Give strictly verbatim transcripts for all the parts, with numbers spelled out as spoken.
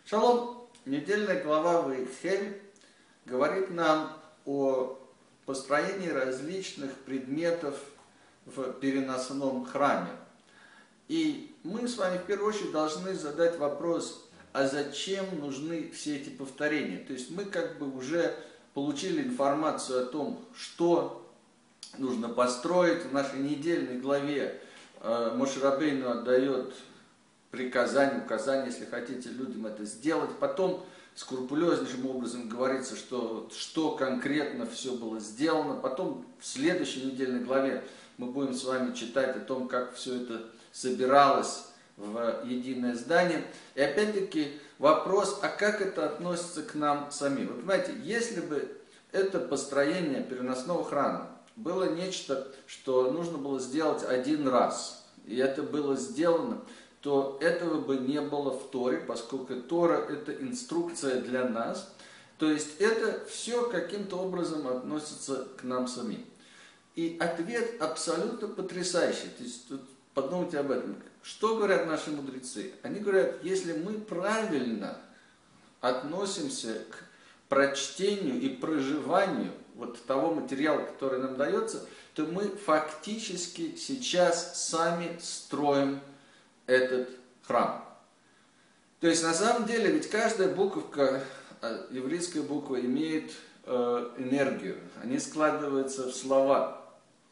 Шалом! Недельная глава Ваикхель говорит нам о построении различных предметов в переносном храме. И мы с вами в первую очередь должны задать вопрос, а зачем нужны все эти повторения? То есть мы как бы уже получили информацию о том, что нужно построить. В нашей недельной главе э, Моше Рабейну отдает приказания, указания, если хотите, людям это сделать. Потом скрупулезнейшим образом говорится, что, что конкретно все было сделано. Потом в следующей недельной главе мы будем с вами читать о том, как все это собиралось в единое здание. И опять-таки вопрос, а как это относится к нам самим? Вы понимаете, если бы это построение переносного храма было нечто, что нужно было сделать один раз, и это было сделано, то этого бы не было в Торе, поскольку Тора – это инструкция для нас. То есть это все каким-то образом относится к нам самим. И ответ абсолютно потрясающий. То есть тут подумайте об этом. Что говорят наши мудрецы? Они говорят, если мы правильно относимся к прочтению и проживанию вот того материала, который нам дается, то мы фактически сейчас сами строим этот храм. То есть на самом деле ведь каждая буковка, еврейская буква, имеет э, энергию. Они складываются в слова.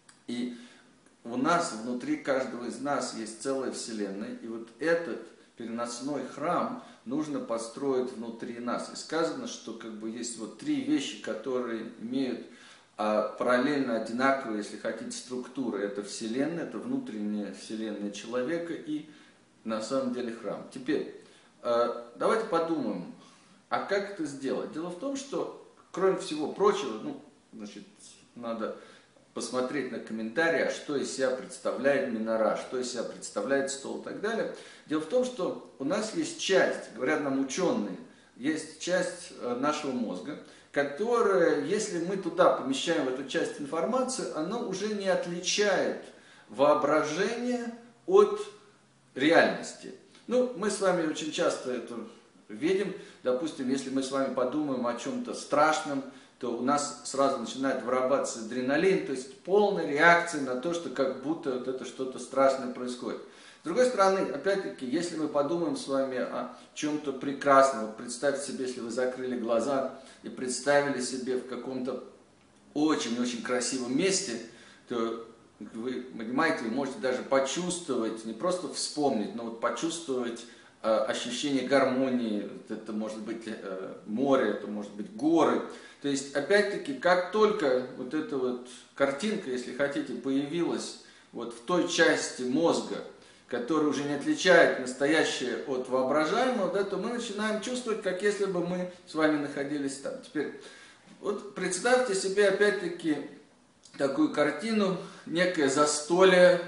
И у нас, внутри каждого из нас есть целая вселенная. И вот этот переносной храм нужно построить внутри нас. И сказано, что как бы есть вот три вещи, которые имеют а, параллельно одинаковые, если хотите, структуры. Это вселенная, это внутренняя вселенная человека и на самом деле храм. Теперь, э, давайте подумаем, а как это сделать? Дело в том, что, кроме всего прочего, ну, значит, надо посмотреть на комментарии, а что из себя представляет минора, что из себя представляет стол и так далее. Дело в том, что у нас есть часть, говорят нам ученые, есть часть нашего мозга, которая, если мы туда помещаем в эту часть информацию, она уже не отличает воображение от реальности. Ну, мы с вами очень часто это видим. Допустим, если мы с вами подумаем о чем-то страшном, то у нас сразу начинает вырабатываться адреналин, то есть полная реакция на то, что как будто вот это что-то страшное происходит. С другой стороны, опять-таки, если мы подумаем с вами о чем-то прекрасном, вот представьте себе, если вы закрыли глаза и представили себе в каком-то очень-очень красивом месте, то вы понимаете, вы можете даже почувствовать, не просто вспомнить, но вот почувствовать э, ощущение гармонии. Это может быть э, море, это может быть горы. То есть, опять-таки, как только вот эта вот картинка, если хотите, появилась вот в той части мозга, которая уже не отличает настоящее от воображаемого, да, то мы начинаем чувствовать, как если бы мы с вами находились там. Теперь, вот представьте себе, опять-таки, такую картину, некое застолье,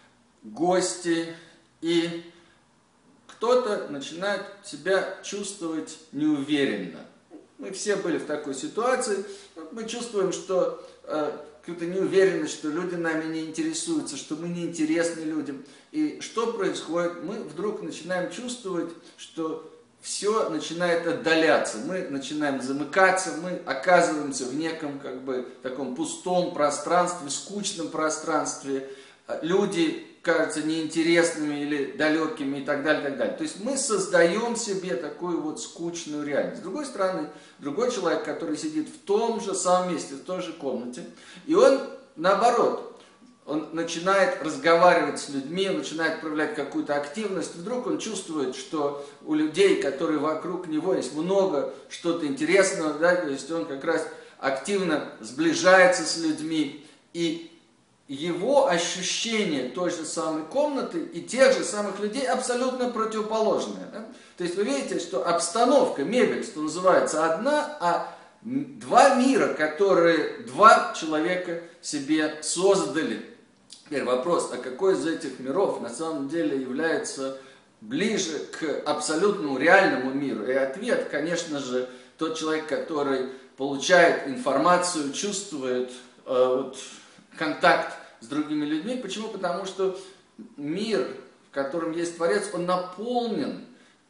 гости, и кто-то начинает себя чувствовать неуверенно. Мы все были в такой ситуации, мы чувствуем, что э, какая-то неуверенность, что люди нами не интересуются, что мы не интересны людям. И что происходит? Мы вдруг начинаем чувствовать, что все начинает отдаляться, мы начинаем замыкаться, мы оказываемся в неком как бы таком пустом пространстве, скучном пространстве, люди кажутся неинтересными или далекими и так далее, и так далее. То есть мы создаем себе такую вот скучную реальность. С другой стороны, другой человек, который сидит в том же самом месте, в той же комнате, и он наоборот, он начинает разговаривать с людьми, он начинает проявлять какую-то активность, вдруг он чувствует, что у людей, которые вокруг него, есть много что-то интересного, да, то есть он как раз активно сближается с людьми, и его ощущение той же самой комнаты и тех же самых людей абсолютно противоположное. Да? То есть вы видите, что обстановка, мебель, что называется, одна, а два мира, которые два человека себе создали. Теперь вопрос, а какой из этих миров на самом деле является ближе к абсолютному реальному миру? И ответ, конечно же, тот человек, который получает информацию, чувствует э, вот, контакт с другими людьми. Почему? Потому что мир, в котором есть Творец, он наполнен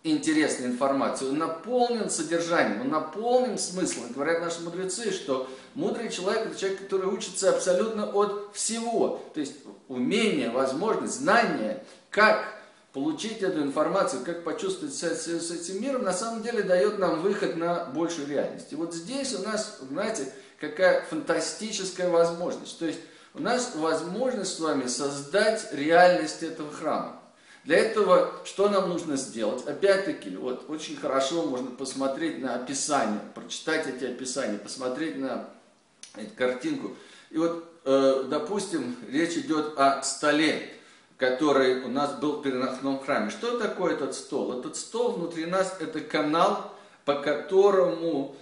интересной информацией, он наполнен содержанием, он наполнен смыслом. Говорят наши мудрецы, что мудрый человек – это человек, который учится абсолютно от всего. То есть умение, возможность, знание, как получить эту информацию, как почувствовать связь с этим миром, на самом деле дает нам выход на большую реальность. И вот здесь у нас, знаете, какая фантастическая возможность. То есть у нас возможность с вами создать реальность этого храма. Для этого что нам нужно сделать? Опять-таки, вот очень хорошо можно посмотреть на описание, прочитать эти описания, посмотреть на эту картинку. И вот, э, допустим, речь идет о столе, который у нас был в переносном храме. Что такое этот стол? Этот стол внутри нас – это канал, по которому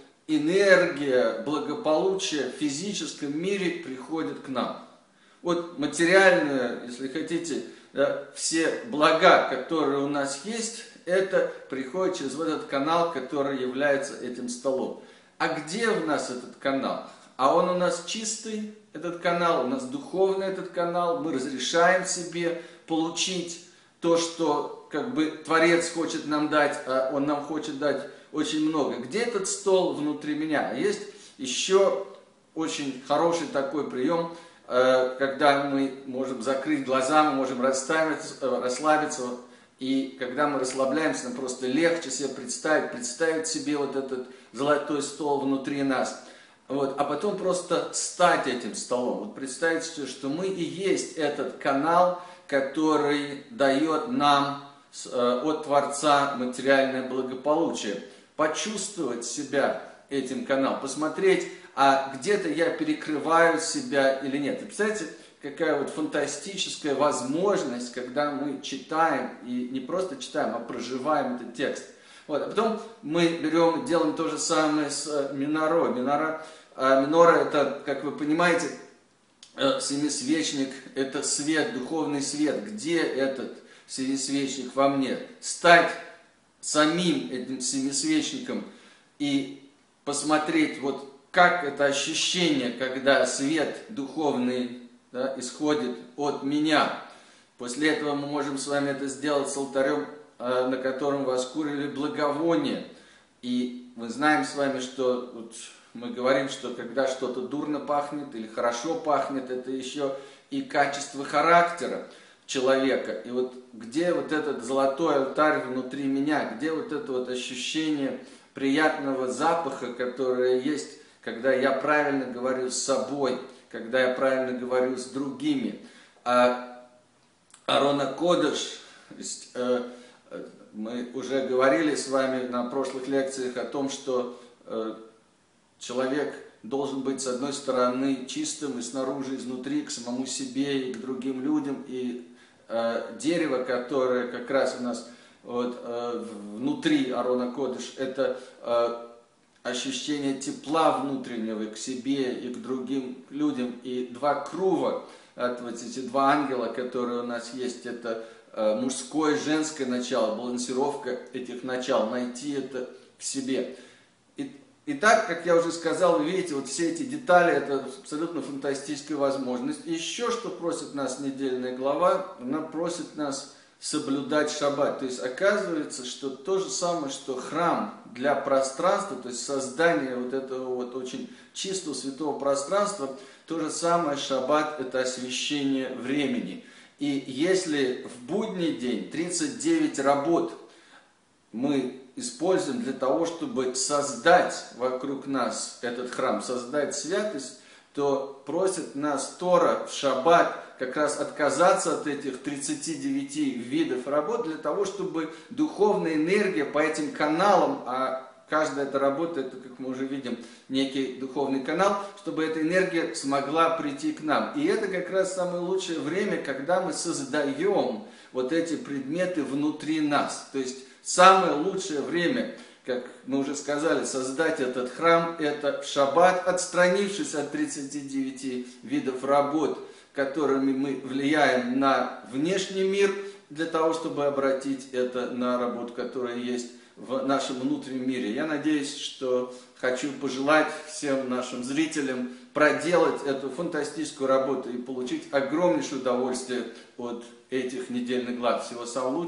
энергия, благополучие в физическом мире приходит к нам. Вот материальное, если хотите, да, все блага, которые у нас есть, это приходит через вот этот канал, который является этим столом. А где у нас этот канал? А он у нас чистый, этот канал, у нас духовный этот канал, мы разрешаем себе получить то, что как бы Творец хочет нам дать, а Он нам хочет дать очень много. Где этот стол внутри меня? Есть еще очень хороший такой прием, когда мы можем закрыть глаза, мы можем расслабиться, расслабиться, и когда мы расслабляемся, нам просто легче себе представить, представить себе вот этот золотой стол внутри нас. Вот, а потом просто стать этим столом. Вот представить, что мы и есть этот канал, который дает нам э, от Творца материальное благополучие. Почувствовать себя этим каналом, посмотреть, а где-то я перекрываю себя или нет. И представляете, какая вот фантастическая возможность, когда мы читаем, и не просто читаем, а проживаем этот текст. Вот, а потом мы берем, делаем то же самое с минорой. Минора, минора это, как вы понимаете, семисвечник, это свет, духовный свет. Где этот семисвечник во мне? Стать самим этим семисвечником и посмотреть, вот как это ощущение, когда свет духовный, да, исходит от меня. После этого мы можем с вами это сделать с алтарем, э, на котором воскурили благовоние. И мы знаем с вами, что вот, мы говорим, что когда что-то дурно пахнет или хорошо пахнет, это еще и качество характера человека. И вот где вот этот золотой алтарь внутри меня, где вот это вот ощущение приятного запаха, которое есть, когда я правильно говорю с собой, когда я правильно говорю с другими. А Арон а-Кодеш, э, мы уже говорили с вами на прошлых лекциях о том, что э, человек должен быть с одной стороны чистым и снаружи, и изнутри, к самому себе и к другим людям. И э, дерево, которое как раз у нас вот, э, внутри Арон а-Кодеш, это э, ощущение тепла внутреннего к себе и к другим людям. И два крува, вот эти два ангела, которые у нас есть, это мужское и женское начало, балансировка этих начал, найти это в себе. И, и так, как я уже сказал, вы видите, вот все эти детали, это абсолютно фантастическая возможность. И еще что просит нас недельная глава, она просит нас соблюдать шаббат. То есть оказывается, что то же самое, что храм для пространства, то есть создание вот этого вот очень чистого святого пространства, то же самое шаббат – это освящение времени. И если в будний день тридцать девять работ мы используем для того, чтобы создать вокруг нас этот храм, создать святость, то просит нас Тора в шаббат как раз отказаться от этих тридцати девяти видов работ для того, чтобы духовная энергия по этим каналам, а каждая эта работа, это, как мы уже видим, некий духовный канал, чтобы эта энергия смогла прийти к нам. И это как раз самое лучшее время, когда мы создаем вот эти предметы внутри нас. То есть самое лучшее время, как мы уже сказали, создать этот храм, это в шаббат, отстранившись от тридцати девяти видов работ, которыми мы влияем на внешний мир, для того, чтобы обратить это на работу, которая есть в нашем внутреннем мире. Я надеюсь, что хочу пожелать всем нашим зрителям проделать эту фантастическую работу и получить огромнейшее удовольствие от этих недельных глав. Всего самого лучшего.